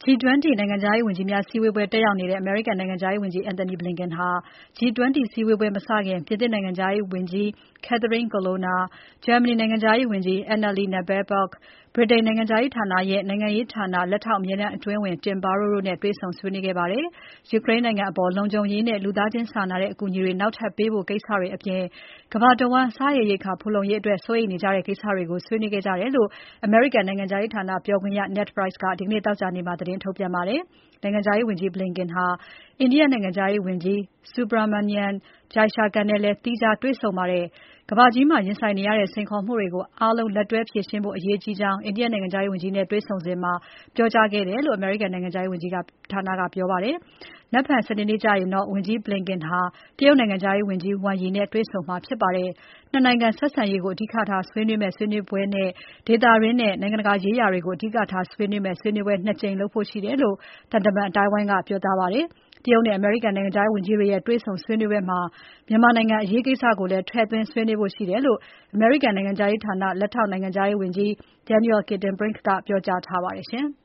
G20 နိုင်ငံခြားရေးဝန်ကြီးများစည်းဝေးပွဲတက်ရောက်နေတဲ့ အမေရိကန်နိုင်ငံခြားရေးဝန်ကြီး Antony Blinken ဟာ G20 စည်းဝေးပွဲမစခင် ပြင်သစ်နိုင်ငံခြားရေးဝန်ကြီး Catherine Colonna ၊ ဂျာမနီနိုင်ငံခြားရေးဝန်ကြီး Annalena Baerbock ၊ ဗြိတိန်နိုင်ငံခြားရေးဌာနရဲ့ နိုင်ငံရေးဌာန လက်ထောက်အမြဲတမ်းအတွင်းဝန် Tim Barrow တို့နဲ့ တွေ့ဆုံဆွေးနွေးခဲ့ပါတယ်။ ယူကရိန်းနိုင်ငံအပေါ် လုံခြုံရေးနဲ့ လူသားချင်းစာနာတဲ့အကူအညီတွေ နောက်ထပ်ပေးဖို့ကိစ္စတွေအပြင် ကမ္ဘာတဝန်း စားရေရိက္ခာဖူလုံရေးအတွက် စိုးရိမ်နေကြတဲ့ကိစ္စတွေကို ဆွေးနွေးခဲ့ကြတယ်လို့ အမေရိကန်နိုင်ငံခြားရေးဌာနပြောခွင့်ရ Ned Price ကဒီနေ့ သောကြာနေ့မှာ သတင်းထုတ်ပြန်ပါတယ်။ နိုင်ငံခြားရေးဝန်ကြီး Blinken ဟာ India နိုင်ငံခြားရေးဝန်ကြီး Subrahmanyam Jaishankar နဲ့လည်း သီးခြားတွေ့ဆုံပါတယ်။ ကမ္ဘာကြီးမှာ ရင်ဆိုင်နေရတဲ့ စိန်ခေါ်မှုတွေကို အားလုံးလက်တွဲဖြေရှင်းဖို့ အရေးကြီးကြောင်း India နိုင်ငံခြားရေးဝန်ကြီးနဲ့ တွေ့ဆုံစဉ်ပြောကြားခဲ့တယ်လို့ အမေရိကန်နိုင်ငံခြားရေးဝန်ကြီးဌာနကပြောပါတယ်။ နက်ဖြန်စနေနေ့ကျရင်တော့ ဝန်ကြီး Blinken ဟာ တရုတ်နိုင်ငံခြားရေးဝန်ကြီး Wang Yi နဲ့တွေ့ဆုံမှာဖြစ်ပါတယ်။ ၂ နိုင်ငံဆက်ဆံရေးကို အဓိကထားဆွေးနွေးမယ့်ဆွေးနွေးပွဲနဲ့ ဒေသတွင်းနဲ့ နိုင်ငံတကာရေးရာတွေကို အဓိကထားဆွေးနွေးမယ့် ဆွေးနွေးပွဲ ၂ ကြိမ်လုပ်ဖို့ရှိတယ်လို့ သံတမန်အသိုင်းအဝိုင်းက ပြောကြားပါတယ်။ တရုတ်နဲ့ အမေရိကန်နိုင်ငံခြားရေးဝန်ကြီးတွေရဲ့ တွေ့ဆုံဆွေးနွေးပွဲမှာ မြန်မာနိုင်ငံအရေးကိစ္စကိုလည်း ထည့်သွင်းဆွေးနွေးဖို့ရှိတယ်လို့ အမေရိကန်နိုင်ငံခြားရေးဌာန လက်ထောက်နိုင်ငံခြားရေးဝန်ကြီး Daniel Kritenbrink ကပြောကြားထားပါတယ်။